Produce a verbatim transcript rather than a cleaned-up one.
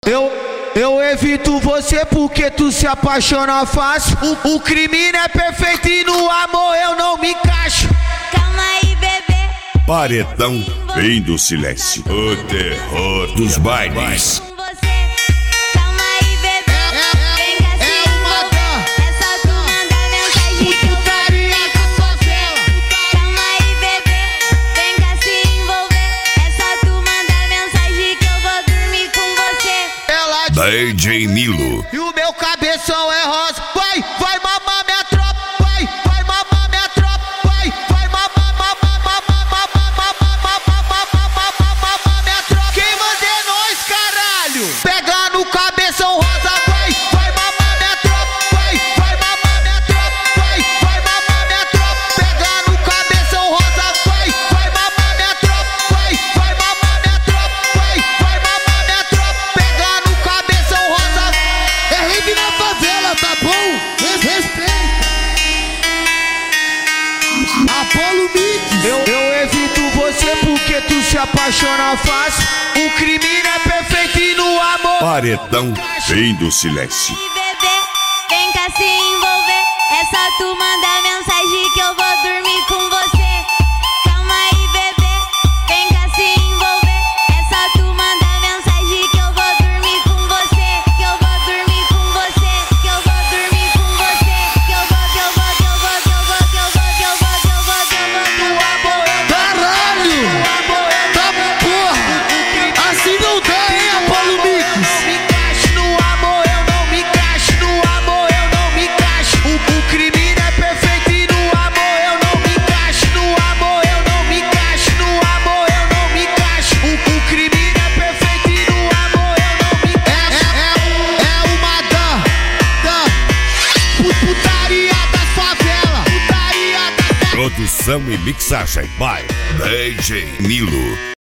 Eu, eu evito você porque tu se apaixona fácil. O, o crime não é perfeito e no amor eu não me encaixo. Calma aí, bebê. Paredão vem do silêncio, o terror dos bailes. D J Nilo. E o meu cabeção é rosa. Vai, vai mamar minha tropa. Vai, vai mamar minha tropa. Vai, vai mamar, mamar, mamar, mamar, mamar, mamar, mamar, mamar minha tropa. Quem manda é nós, caralho. Pega no cabeção rosa. Vai, vai mamar minha tropa. Vai, vai mamar minha tropa. Vai, vai mamar minha tropa. Pega no cabeção rosa. Vai, vai mamar minha tropa. Vai, vai mamar minha tropa. Vai, vai mamar minha tropa. Pega no cabeção rosa. É rave na favela, tá bom? Respeita. Apolo Mix. Eu, eu evito você porque tu se apaixona fácil. O crime não é perfeito e no amor Paredão vem do silêncio. Bebê, vem cá se envolver. É só tu mandar mensagem que eu vou dormir com você. Calma aí, bebê, vem cá se envolver. É só tu mandar mensagem que eu vou dormir com você. Que eu vou dormir com você. Que eu vou dormir com você. Que eu vou, que eu vou, que eu vou, que eu vou, que eu vou, que eu vou, que eu vou, que eu vou, que eu vou. Caralho! Tá porra! Assim não dá, hein, Apolo Mix? me encaixo no amor, eu não me encaixo no amor, eu não me encaixo. O, o crime não é perfeito e no amor eu não me encaixo. No amor eu não me encaixo, no amor eu não me encaixo. O, o crime não é perfeito e no amor eu não me encaixo. É, é, é uma da, da pu- putaria das favelas. Putaria das Produção e mixagem by D J Nilo.